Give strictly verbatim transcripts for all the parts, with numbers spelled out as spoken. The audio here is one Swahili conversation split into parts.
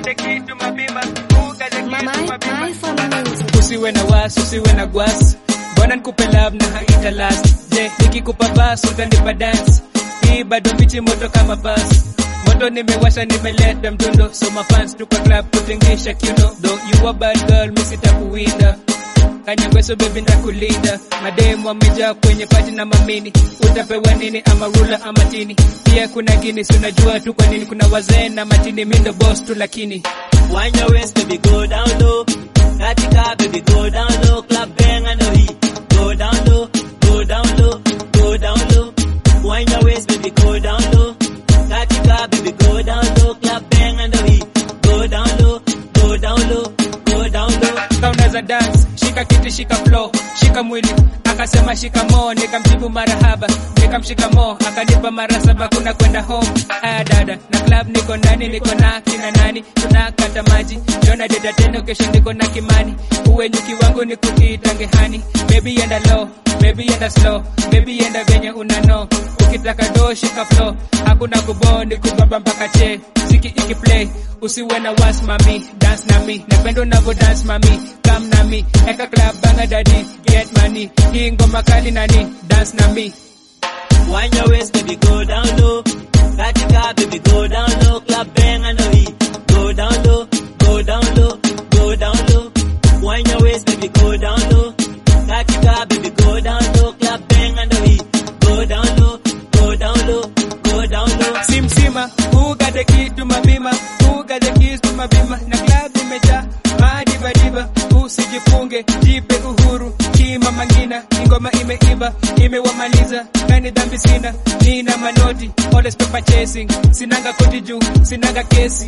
the key to my bima. Who got the key to my bima? Usiwe na wasi, usiwe na gwasi. Bwana nikupe love na haita last. Je, nikikupa bass utanipa dance. Hii bado mbichi moto kama bus. Moto nimewasha nimeleta mdundo. So my fans tuko club kutingisha kiuno. Though you a bad girl, mimi sitakuwinda. Kanyagweso baby ndakulinda. Mademu wamejaa kwenye party na mamini. Utapewa nini ama ruler ama tini. Pia kuna gini si unajua tu kwa nini kuna wazee na matini. Mimi ndo boss tu lakini. Wind your waist baby go down low. Katika baby go down low. Club bang and no heat. Go down low, go down low, go down low. Wind your waist baby go down low. Katika baby go down low. Club bang and no heat. Go down low, go down low, go down low. Kaunda za dance, shika kiti shika flow, shika mwili, akasema shika mo, nikamjibu marahaba, nikamshika mo, akanipa mara saba kuna kwenda home. Aya dada, na club niko ndani, niko na kina nani, tunakata maji, jona deda teno kesho niko na kimani, uwe nyuki wangu ni kutitange hani, baby enda low, baby enda slow, baby enda venye unano, ukitaka do shika flow, hakuna kubondi kubaba mpaka che, ziki iki play, usiwe na was mami, dance na mi, napendo unavo dance mami, come na mi, eka club banga daddy, get money, hii ngoma kali nani, dance na mi. Wind your waist baby go down low, katika baby go down low, club bang and no heat, go down low, go down low, go down low. Wind your waist baby go down low, katika baby go down low, club bang and no heat, go down low, go down low, go down low. Sim sima, who got the key to my bima, who got the keys to my bima, na club imejaa madiba diba, usijifunge jipe uhuru, kima mangina, ingoma imeiva, imewamaliza, kani dhambi sina, nina manoti, always paper chasing, sinanga koti juu, sinanga kesi.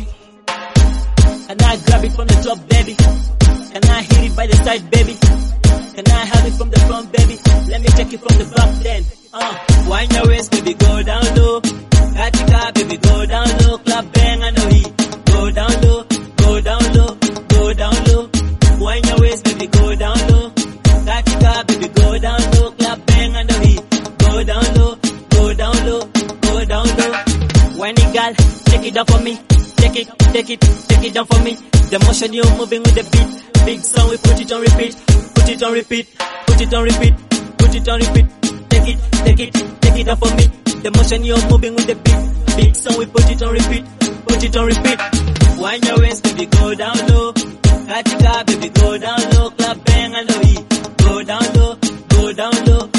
Can I grab it from the top baby? Can I hit it by the side baby? Can I have it from the front baby? Let me take it from the back then. Uh, wind your waist baby go down low, katika baby go down low, club bang and no heat, go down low, go down low, go down low. Wind your waist baby go down low, katika baby go down low, club bang and no heat, go down low, go down low, go down low. Whiny girl, take it down for me, take it, take it, take it down for me. The motion you're moving with the beat, big song we put it on repeat, put it on repeat, put it on repeat, put it on repeat. Take it, take it, take it down for me. The motion you're moving with the beat, big song we put it on repeat, put it on repeat. Wind your waist baby go down low, katika baby go down low, club bang and no heat, go down low, go down low.